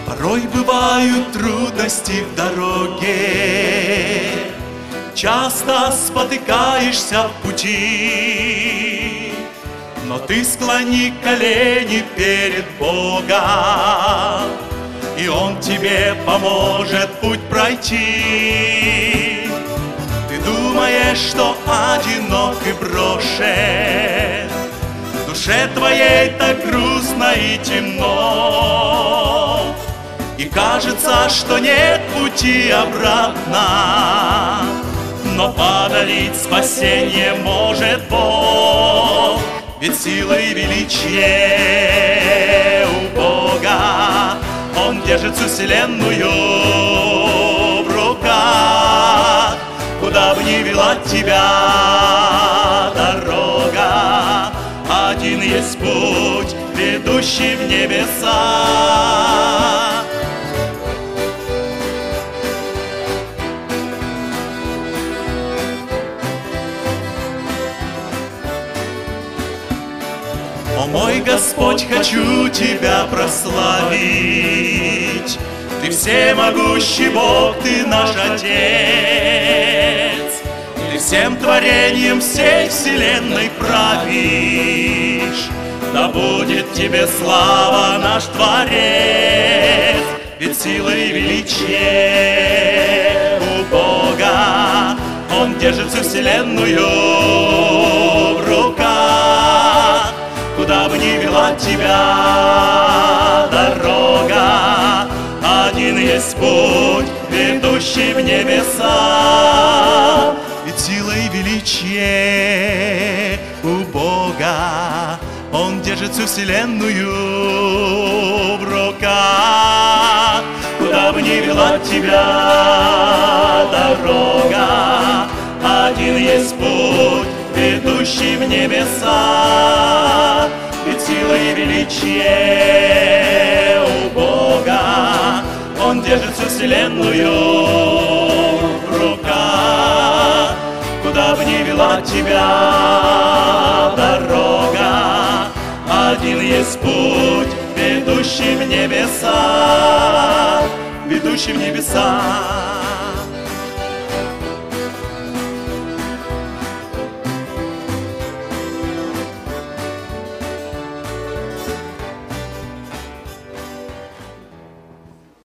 Порой бывают трудности в дороге, часто спотыкаешься в пути, но ты склони колени перед Богом, и Он тебе поможет путь пройти. Ты думаешь, что одинок и брошен, в душе твоей так грустно и темно, и кажется, что нет пути обратно, но подарить спасение может Бог, ведь сила и величие у Бога. Он держит всю вселенную в руках, куда бы ни вела тебя дорога. Один есть путь, ведущий в небеса. О мой Господь, хочу Тебя прославить, Ты всемогущий Бог, Ты наш Отец, Ты всем творением всей вселенной правишь. Да будет Тебе слава, наш Творец, ведь сила и величие у Бога. Он держит всю вселенную в руках, куда бы ни вела тебя дорога. Один есть путь, ведущий в небеса, ведь сила и величие у Бога. Он держит всю вселенную в руках, куда бы ни вела тебя дорога. Один есть путь, ведущий в небеса, ведь сила и величие у Бога. Он держит всю вселенную в руках, куда бы ни вела тебя дорога. Один есть путь, ведущий в небеса, ведущий в небеса.